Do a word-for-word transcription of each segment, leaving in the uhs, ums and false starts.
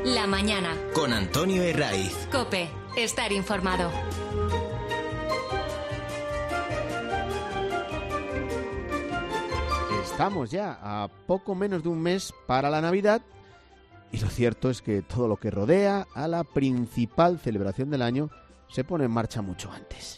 La mañana. Con Antonio Herraiz. COPE. Estar informado. Estamos ya a poco menos de un mes para la Navidad y lo cierto es que todo lo que rodea a la principal celebración del año se pone en marcha mucho antes.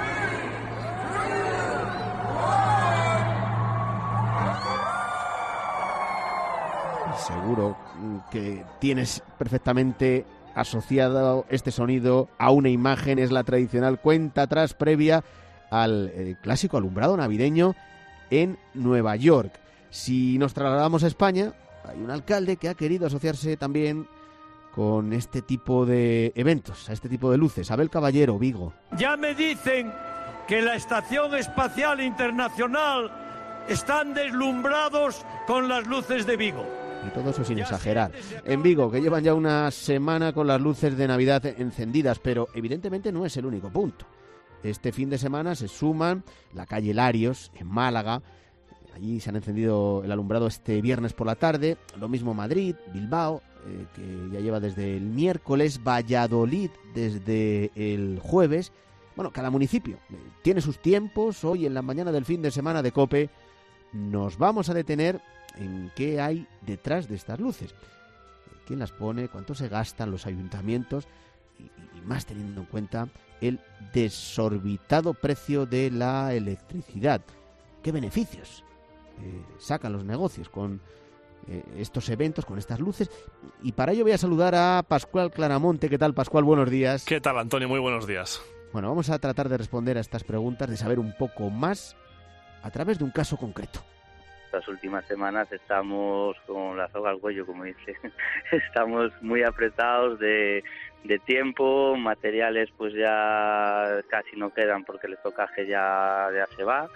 Seguro que tienes perfectamente asociado este sonido a una imagen, es la tradicional cuenta atrás previa al eh, clásico alumbrado navideño en Nueva York. Si nos trasladamos a España, hay un alcalde que ha querido asociarse también con este tipo de eventos, a este tipo de luces. Abel Caballero, Vigo. Ya me dicen que la Estación Espacial Internacional están deslumbrados con las luces de Vigo. Y todo eso sin exagerar. En Vigo, que llevan ya una semana con las luces de Navidad encendidas, pero evidentemente no es el único punto. Este fin de semana se suman la calle Larios, en Málaga. Allí se han encendido el alumbrado este viernes por la tarde. Lo mismo Madrid, Bilbao, eh, que ya lleva desde el miércoles. Valladolid desde el jueves. Bueno, cada municipio eh, tiene sus tiempos. Hoy, en la mañana del fin de semana de COPE, nos vamos a detener en qué hay detrás de estas luces. ¿Quién las pone? ¿Cuánto se gastan los ayuntamientos? Y, y más teniendo en cuenta el desorbitado precio de la electricidad. ¿Qué beneficios eh, sacan los negocios con eh, estos eventos, con estas luces? Y para ello voy a saludar a Pascual Claramonte. ¿Qué tal, Pascual? Buenos días. ¿Qué tal, Antonio? Muy buenos días. Bueno, vamos a tratar de responder a estas preguntas, de saber un poco más a través de un caso concreto. Estas últimas semanas estamos con la soga al cuello, como dice. Estamos muy apretados de, de tiempo, materiales pues ya casi no quedan porque el estocaje ya, ya se va,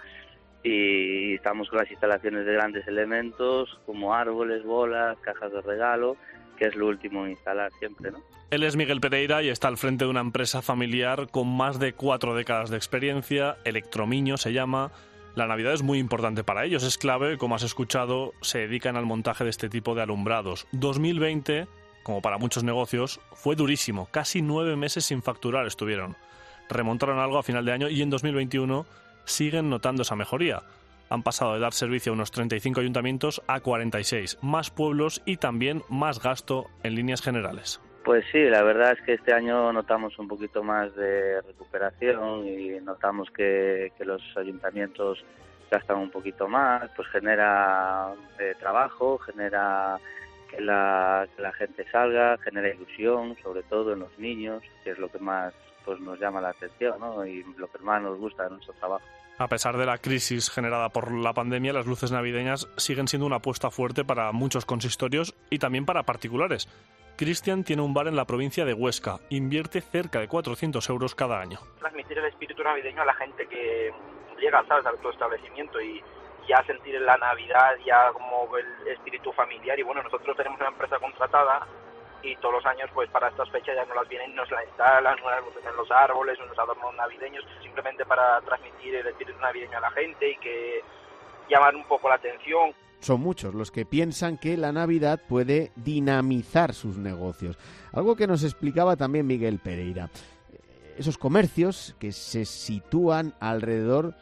y estamos con las instalaciones de grandes elementos como árboles, bolas, cajas de regalo, que es lo último en instalar siempre, ¿no? Él es Miguel Pereira y está al frente de una empresa familiar con más de cuatro décadas de experiencia. Electromiño se llama. La Navidad es muy importante para ellos, es clave, como has escuchado, se dedican al montaje de este tipo de alumbrados. dos mil veinte, como para muchos negocios, fue durísimo, casi nueve meses sin facturar estuvieron. Remontaron algo a final de año y en dos mil veintiuno siguen notando esa mejoría. Han pasado de dar servicio a unos treinta y cinco ayuntamientos a cuarenta y seis, más pueblos y también más gasto en líneas generales. Pues sí, la verdad es que este año notamos un poquito más de recuperación y notamos que, que los ayuntamientos gastan un poquito más, pues genera eh, trabajo, genera que la, que la gente salga, genera ilusión, sobre todo en los niños, que es lo que más pues nos llama la atención, ¿no? Y lo que más nos gusta de nuestro trabajo. A pesar de la crisis generada por la pandemia, las luces navideñas siguen siendo una apuesta fuerte para muchos consistorios y también para particulares. Cristian tiene un bar en la provincia de Huesca. Invierte cerca de cuatrocientos euros cada año. Transmitir el espíritu navideño a la gente que llega, ¿sabes?, a tu establecimiento y ya sentir la Navidad, ya como el espíritu familiar. Y bueno, nosotros tenemos una empresa contratada y todos los años, pues para estas fechas ya nos las vienen y nos las instalan, unas luces en los árboles, unos adornos navideños, simplemente para transmitir el espíritu navideño a la gente y que llamar un poco la atención. Son muchos los que piensan que la Navidad puede dinamizar sus negocios. Algo que nos explicaba también Miguel Pereira. Esos comercios que se sitúan alrededor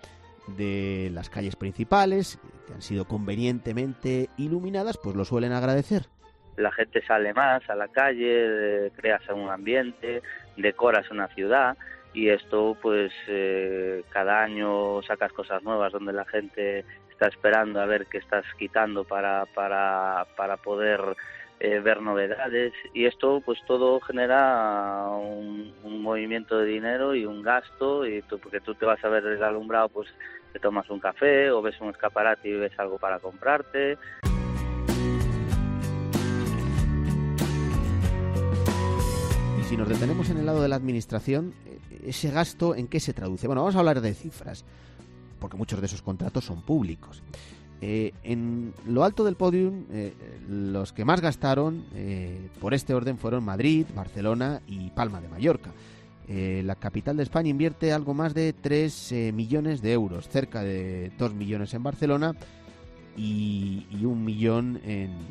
de las calles principales, que han sido convenientemente iluminadas, pues lo suelen agradecer. La gente sale más a la calle, creas un ambiente, decoras una ciudad y esto pues eh, cada año sacas cosas nuevas donde la gente está esperando a ver qué estás quitando para para para poder eh, ver novedades, y esto pues todo genera un, un movimiento de dinero y un gasto, y tú, porque tú te vas a ver el alumbrado, pues te tomas un café o ves un escaparate y ves algo para comprarte. Y si nos detenemos en el lado de la administración, ese gasto, ¿en qué se traduce? Bueno, vamos a hablar de cifras, porque muchos de esos contratos son públicos. Eh, en lo alto del podium, eh, los que más gastaron eh, por este orden fueron Madrid, Barcelona y Palma de Mallorca. Eh, la capital de España invierte algo más de tres eh, millones de euros, cerca de dos millones en Barcelona y, y un millón en,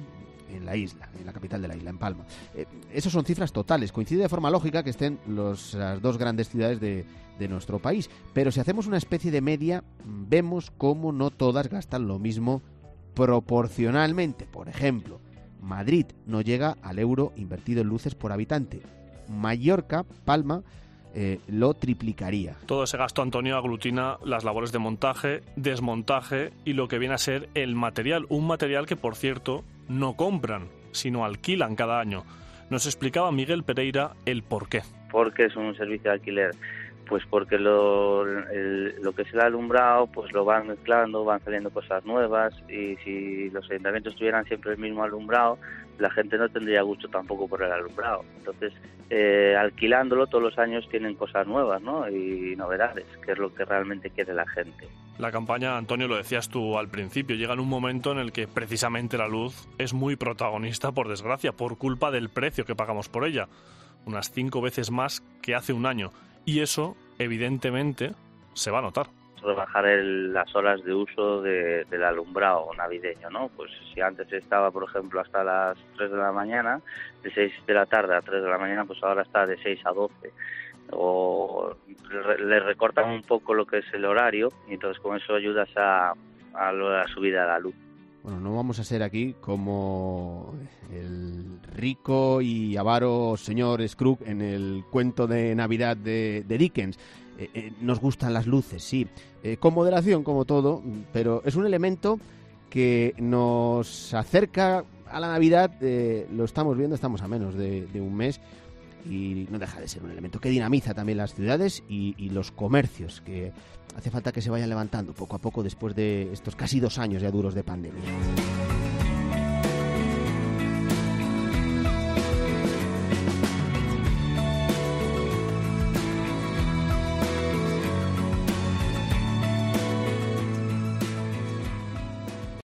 en la isla, en la capital de la isla, en Palma. Eh, esas son cifras totales. Coincide de forma lógica que estén los, las dos grandes ciudades de, de nuestro país. Pero si hacemos una especie de media, vemos cómo no todas gastan lo mismo proporcionalmente. Por ejemplo, Madrid no llega al euro invertido en luces por habitante. Mallorca, Palma, eh, lo triplicaría. Todo ese gasto, Antonio, aglutina las labores de montaje, desmontaje y lo que viene a ser el material. Un material que, por cierto, no compran, sino alquilan cada año. Nos explicaba Miguel Pereira el porqué. ¿Por qué es un servicio de alquiler? Pues porque lo, el, lo que es el alumbrado, pues lo van mezclando, van saliendo cosas nuevas, y si los ayuntamientos tuvieran siempre el mismo alumbrado, la gente no tendría gusto tampoco por el alumbrado. Entonces, eh, alquilándolo todos los años tienen cosas nuevas, ¿no? Y novedades, que es lo que realmente quiere la gente. La campaña, Antonio, lo decías tú al principio, llega en un momento en el que precisamente la luz es muy protagonista, por desgracia, por culpa del precio que pagamos por ella. Unas cinco veces más que hace un año. Y eso, evidentemente, se va a notar. Rebajar el, las horas de uso de, del alumbrado navideño, ¿no? Pues si antes estaba, por ejemplo, hasta las tres de la mañana, de seis de la tarde a tres de la mañana, pues ahora está de seis a doce. O le recortan un poco lo que es el horario, y entonces con eso ayudas a, a la subida de la luz. Bueno, no vamos a ser aquí como el rico y avaro señor Scrooge en el cuento de Navidad de, de Dickens. Eh, eh, nos gustan las luces, sí, eh, con moderación como todo, pero es un elemento que nos acerca a la Navidad. Eh, lo estamos viendo, estamos a menos de, de un mes, y no deja de ser un elemento que dinamiza también las ciudades y, y los comercios, que hace falta que se vayan levantando poco a poco después de estos casi dos años ya duros de pandemia.